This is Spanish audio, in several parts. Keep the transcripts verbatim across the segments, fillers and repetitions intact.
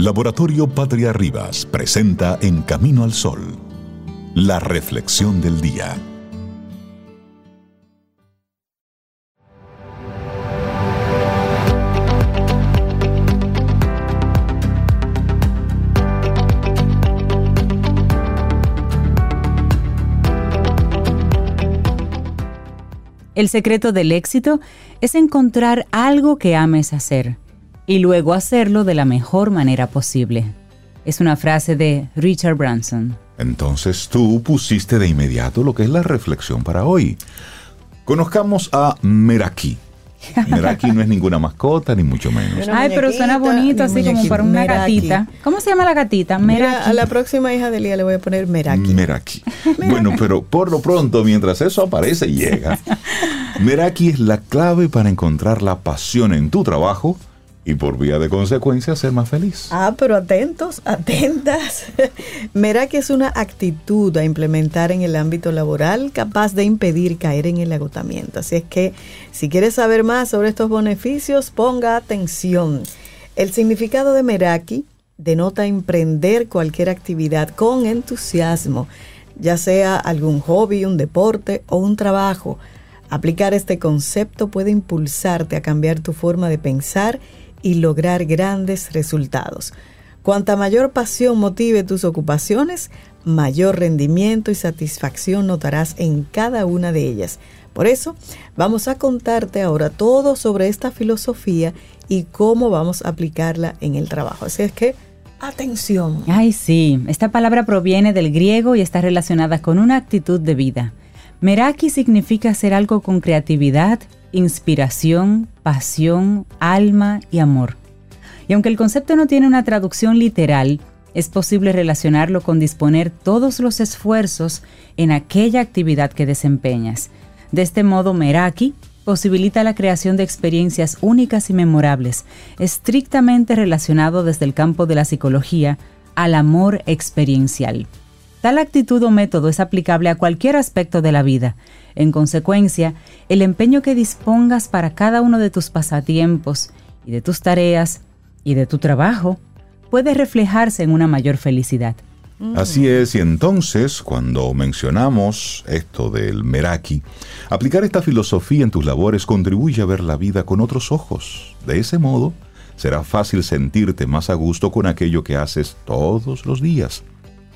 Laboratorio Patria Rivas presenta En Camino al Sol, la reflexión del día. El secreto del éxito es encontrar algo que ames hacer y luego hacerlo de la mejor manera posible. Es una frase de Richard Branson. Entonces tú pusiste de inmediato lo que es la reflexión para hoy. Conozcamos a Meraki. Meraki no es ninguna mascota, ni mucho menos. Ay, pero suena bonito, así como para una Meraki. gatita. ¿Cómo se llama la gatita? Mira, Meraki. a la próxima hija de Lía le voy a poner Meraki. Meraki. Bueno, pero por lo pronto, mientras eso aparece y llega, Meraki es la clave para encontrar la pasión en tu trabajo y por vía de consecuencia ser más feliz. Ah, pero atentos, atentas. Meraki es una actitud a implementar en el ámbito laboral capaz de impedir caer en el agotamiento. Así es que si quieres saber más sobre estos beneficios, ponga atención. El significado de Meraki denota emprender cualquier actividad con entusiasmo, ya sea algún hobby, un deporte o un trabajo. Aplicar este concepto puede impulsarte a cambiar tu forma de pensar y lograr grandes resultados. Cuanta mayor pasión motive tus ocupaciones, mayor rendimiento y satisfacción notarás en cada una de ellas. Por eso, vamos a contarte ahora todo sobre esta filosofía y cómo vamos a aplicarla en el trabajo. Así es que, atención. Ay, sí. Esta palabra proviene del griego y está relacionada con una actitud de vida. Meraki significa hacer algo con creatividad, inspiración, pasión, alma y amor. Y aunque el concepto no tiene una traducción literal, es posible relacionarlo con disponer todos los esfuerzos en aquella actividad que desempeñas. De este modo, Meraki posibilita la creación de experiencias únicas y memorables, estrictamente relacionado desde el campo de la psicología al amor experiencial. Tal actitud o método es aplicable a cualquier aspecto de la vida. En consecuencia, el empeño que dispongas para cada uno de tus pasatiempos y de tus tareas y de tu trabajo puede reflejarse en una mayor felicidad. Así es, y entonces, cuando mencionamos esto del Meraki, aplicar esta filosofía en tus labores contribuye a ver la vida con otros ojos. De ese modo, será fácil sentirte más a gusto con aquello que haces todos los días.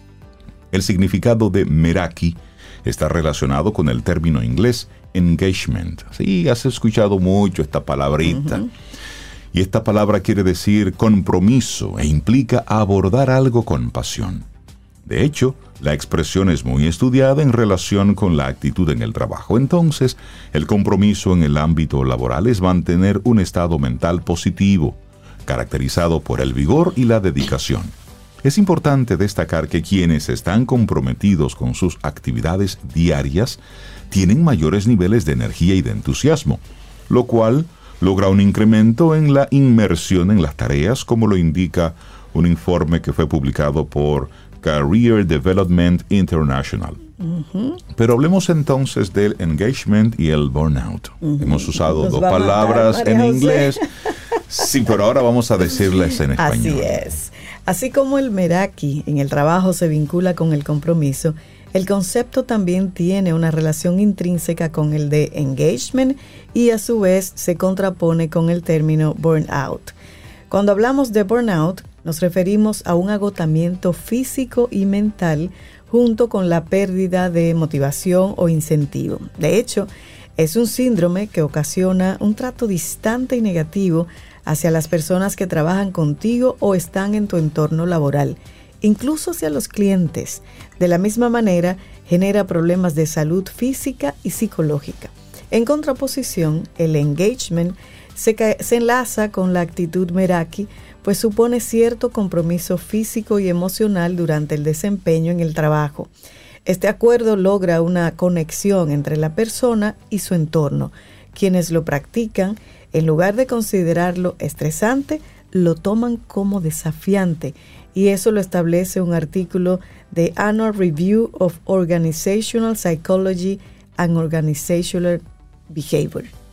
El significado de Meraki está relacionado con el término inglés engagement. Sí, has escuchado mucho esta palabrita. Uh-huh. Y esta palabra quiere decir compromiso e implica abordar algo con pasión. De hecho, la expresión es muy estudiada en relación con la actitud en el trabajo. Entonces, el compromiso en el ámbito laboral es mantener un estado mental positivo, caracterizado por el vigor y la dedicación. Es importante destacar que quienes están comprometidos con sus actividades diarias tienen mayores niveles de energía y de entusiasmo, lo cual logra un incremento en la inmersión en las tareas, como lo indica un informe que fue publicado por Career Development International. Uh-huh. Pero hablemos entonces del engagement y el burnout. Uh-huh. Hemos usado Nos dos palabras matar, en inglés. Sí, pero ahora vamos a decirles en español. Así es. Así como el Meraki en el trabajo se vincula con el compromiso, el concepto también tiene una relación intrínseca con el de engagement y a su vez se contrapone con el término burnout. Cuando hablamos de burnout, nos referimos a un agotamiento físico y mental junto con la pérdida de motivación o incentivo. De hecho, es un síndrome que ocasiona un trato distante y negativo hacia las personas que trabajan contigo o están en tu entorno laboral, incluso hacia los clientes. De la misma manera, genera problemas de salud física y psicológica. En contraposición, el engagement se, ca- se enlaza con la actitud Meraki, pues supone cierto compromiso físico y emocional durante el desempeño en el trabajo. Este acuerdo logra una conexión entre la persona y su entorno. Quienes lo practican, en lugar de considerarlo estresante, lo toman como desafiante, y eso lo establece un artículo de Annual Review of Organizational Psychology and Organizational Behavior.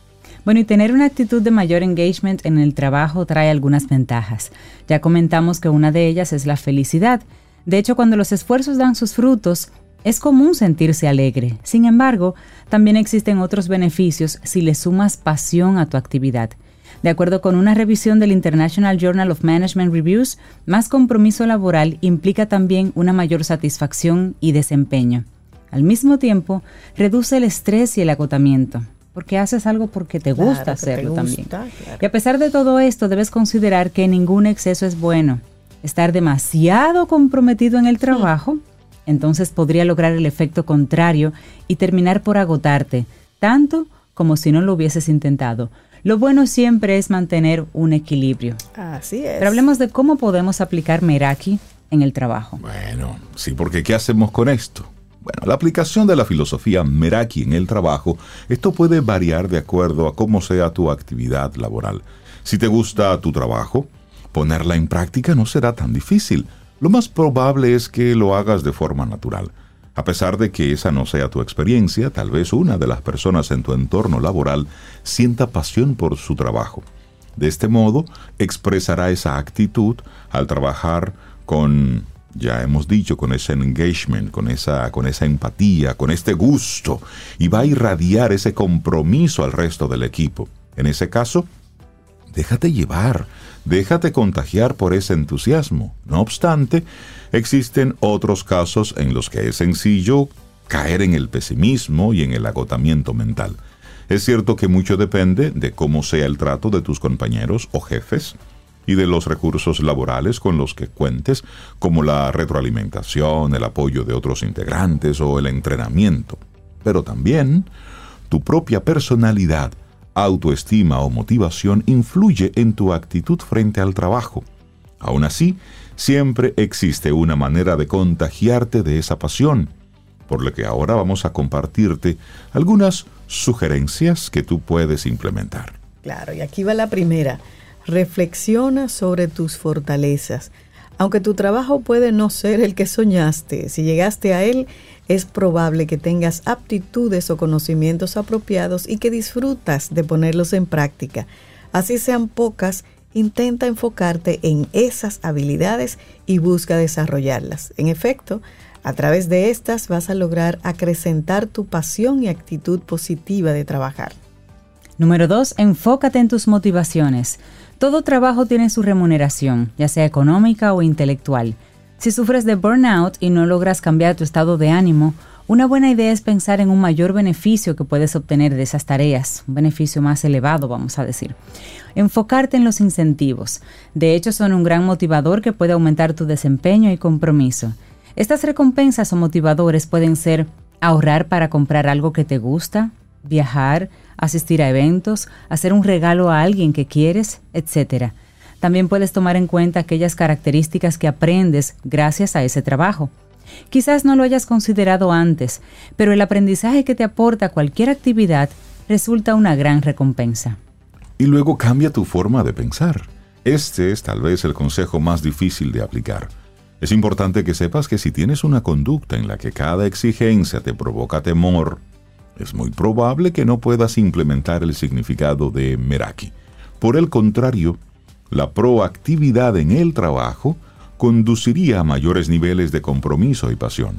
Bueno, y tener una actitud de mayor engagement en el trabajo trae algunas ventajas. Ya comentamos que una de ellas es la felicidad. De hecho, cuando los esfuerzos dan sus frutos, es común sentirse alegre. Sin embargo, también existen otros beneficios si le sumas pasión a tu actividad. De acuerdo con una revisión del International Journal of Management Reviews, más compromiso laboral implica también una mayor satisfacción y desempeño. Al mismo tiempo, reduce el estrés y el agotamiento, porque haces algo porque te gusta claro, hacerlo te gusta, también. Claro. Y a pesar de todo esto, debes considerar que ningún exceso es bueno. Estar demasiado comprometido en el trabajo, mm. entonces podría lograr el efecto contrario y terminar por agotarte, tanto como si no lo hubieses intentado. Lo bueno siempre es mantener un equilibrio. Así es. Pero hablemos de cómo podemos aplicar Meraki en el trabajo. Bueno, sí, porque ¿qué hacemos con esto? Bueno, la aplicación de la filosofía Meraki en el trabajo, esto puede variar de acuerdo a cómo sea tu actividad laboral. Si te gusta tu trabajo, ponerla en práctica no será tan difícil. Lo más probable es que lo hagas de forma natural. A pesar de que esa no sea tu experiencia, tal vez una de las personas en tu entorno laboral sienta pasión por su trabajo. De este modo, expresará esa actitud al trabajar con, ya hemos dicho, con ese engagement, con esa, con esa empatía, con este gusto, y va a irradiar ese compromiso al resto del equipo. En ese caso, déjate llevar, déjate contagiar por ese entusiasmo. No obstante, existen otros casos en los que es sencillo caer en el pesimismo y en el agotamiento mental. Es cierto que mucho depende de cómo sea el trato de tus compañeros o jefes y de los recursos laborales con los que cuentes, como la retroalimentación, el apoyo de otros integrantes o el entrenamiento. Pero también tu propia personalidad, autoestima o motivación influye en tu actitud frente al trabajo. Aún así, siempre existe una manera de contagiarte de esa pasión, por lo que ahora vamos a compartirte algunas sugerencias que tú puedes implementar. Claro, y aquí va la primera. Reflexiona sobre tus fortalezas. Aunque tu trabajo puede no ser el que soñaste, si llegaste a él, es probable que tengas aptitudes o conocimientos apropiados y que disfrutas de ponerlos en práctica. Así sean pocas, intenta enfocarte en esas habilidades y busca desarrollarlas. En efecto, a través de estas vas a lograr acrecentar tu pasión y actitud positiva de trabajar. Número dos, enfócate en tus motivaciones. Todo trabajo tiene su remuneración, ya sea económica o intelectual. Si sufres de burnout y no logras cambiar tu estado de ánimo, una buena idea es pensar en un mayor beneficio que puedes obtener de esas tareas, un beneficio más elevado, vamos a decir. Enfocarte en los incentivos. De hecho, son un gran motivador que puede aumentar tu desempeño y compromiso. Estas recompensas o motivadores pueden ser ahorrar para comprar algo que te gusta, viajar, asistir a eventos, hacer un regalo a alguien que quieres, etcétera. También puedes tomar en cuenta aquellas características que aprendes gracias a ese trabajo. Quizás no lo hayas considerado antes, pero el aprendizaje que te aporta cualquier actividad resulta una gran recompensa. Y luego cambia tu forma de pensar. Este es tal vez el consejo más difícil de aplicar. Es importante que sepas que si tienes una conducta en la que cada exigencia te provoca temor, es muy probable que no puedas implementar el significado de Meraki. Por el contrario, la proactividad en el trabajo conduciría a mayores niveles de compromiso y pasión.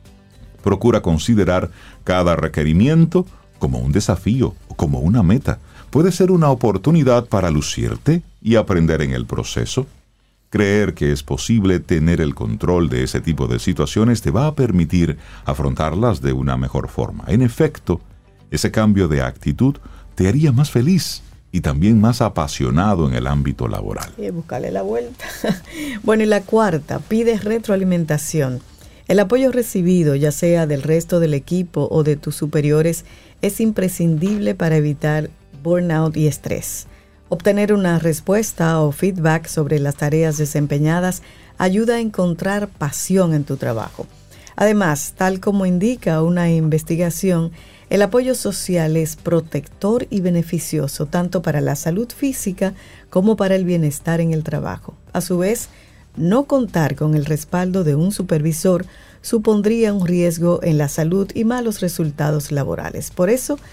Procura considerar cada requerimiento como un desafío o como una meta. Puede ser una oportunidad para lucirte y aprender en el proceso. Creer que es posible tener el control de ese tipo de situaciones te va a permitir afrontarlas de una mejor forma. En efecto, ese cambio de actitud te haría más feliz y también más apasionado en el ámbito laboral. Y buscarle la vuelta. Bueno, y la cuarta, pide retroalimentación. El apoyo recibido, ya sea del resto del equipo o de tus superiores, es imprescindible para evitar burnout y estrés. Obtener una respuesta o feedback sobre las tareas desempeñadas ayuda a encontrar pasión en tu trabajo. Además, tal como indica una investigación, el apoyo social es protector y beneficioso tanto para la salud física como para el bienestar en el trabajo. A su vez, no contar con el respaldo de un supervisor supondría un riesgo en la salud y malos resultados laborales. Por eso,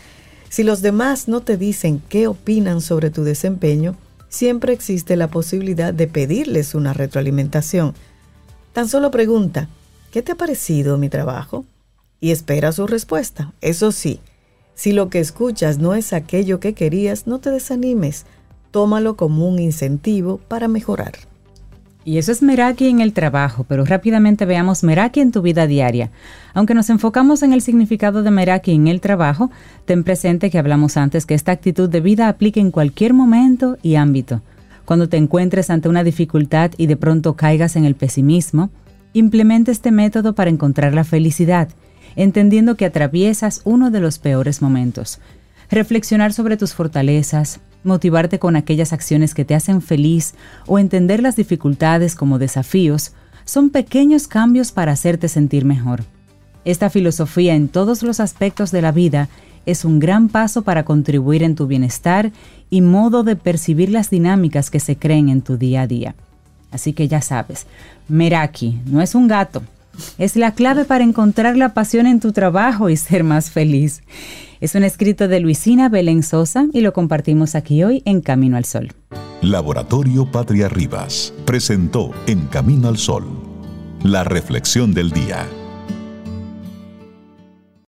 Si los demás no te dicen qué opinan sobre tu desempeño, siempre existe la posibilidad de pedirles una retroalimentación. Tan solo pregunta, ¿qué te ha parecido mi trabajo? Y espera su respuesta. Eso sí, si lo que escuchas no es aquello que querías, no te desanimes. Tómalo como un incentivo para mejorar. Y eso es Meraki en el trabajo, pero rápidamente veamos Meraki en tu vida diaria. Aunque nos enfocamos en el significado de Meraki en el trabajo, ten presente que hablamos antes que esta actitud de vida aplica en cualquier momento y ámbito. Cuando te encuentres ante una dificultad y de pronto caigas en el pesimismo, implementa este método para encontrar la felicidad, entendiendo que atraviesas uno de los peores momentos. Reflexionar sobre tus fortalezas, motivarte con aquellas acciones que te hacen feliz o entender las dificultades como desafíos son pequeños cambios para hacerte sentir mejor. Esta filosofía en todos los aspectos de la vida es un gran paso para contribuir en tu bienestar y modo de percibir las dinámicas que se creen en tu día a día. Así que ya sabes, Meraki no es un gato, es la clave para encontrar la pasión en tu trabajo y ser más feliz. Es un escrito de Luisina Belén Sosa y lo compartimos aquí hoy en Camino al Sol. Laboratorio Patria Rivas presentó En Camino al Sol, la reflexión del día.